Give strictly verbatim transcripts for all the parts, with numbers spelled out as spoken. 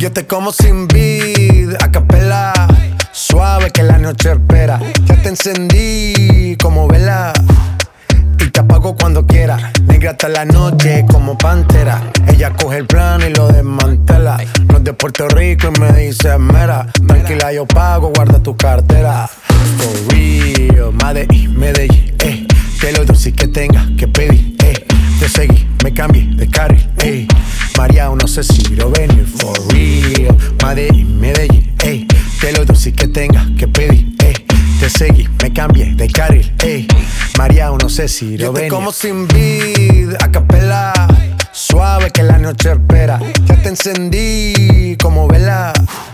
Yo te como sin vid, a capela, suave que la noche espera. Ya te encendí como vela y te apago cuando quiera. Negra hasta la noche como pantera. Ella coge el plano y lo desmantela. No es de Puerto Rico y me dice mera. Tranquila, yo pago, guarda tu cartera. For real, Medellín, Medellín, eh. Que lo dulce que tenga que pedir, eh. Te seguí, me cambié de carril, eh. María, no sé si lo venir. For real, Medellín, Medellín, eh. Que lo dulce que tenga que pedir, eh. Te seguí, me cambié de carril, ey. María, no sé si lo ven. Yo te como sin vid, a capela, suave que la noche espera. Ya te encendí como vela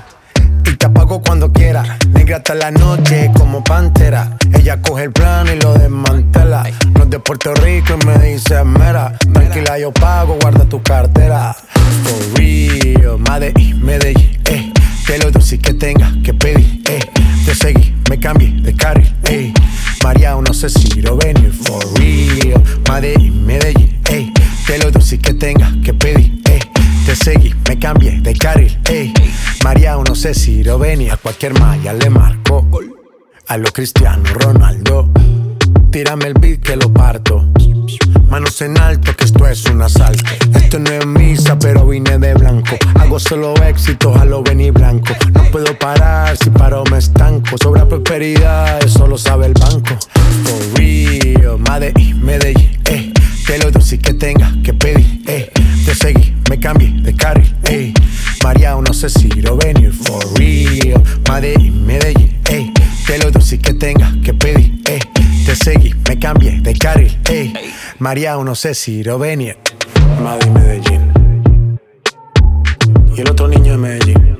y te apago cuando quiera. Negra hasta la noche como pantera. Ella coge el plano y lo desmantela. No es de Puerto Rico y me dice mera. Tranquila, yo pago, guarda tu cartera. For real, Medellín, Medellín, eh. Que lo dulce que tenga que pedir, eh. Te seguí, me cambié de carril, ey. María, no sé si lo venir. For real, Medellín, Medellín, ey. Que lo dulce que tenga que pedir, ey. Te seguí, me cambié de carril, ey. María, no sé si lo venir. A cualquier malla le marco. A lo Cristiano Ronaldo. Tírame el beat que lo parto. Manos en alto, que esto es un asalto. Esto no es misa, pero vine de blanco. Hago solo éxitos a lo venir blanco. No puedo parar, si paro me estanco. Sobra prosperidad, eso lo sabe el banco. For real, Medellín, Medellín, eh. Que lo dulce que tenga que pedir, eh. Te seguí, me cambié de carril, eh. María, no sé si lo venir. For real, Medellín, Medellín, eh. Que lo dulce que tenga que pedir, eh. Te seguí, me cambié de carril, ey. María, no sé si lo venir. Madrid, Medellín. Y el otro niño de Medellín.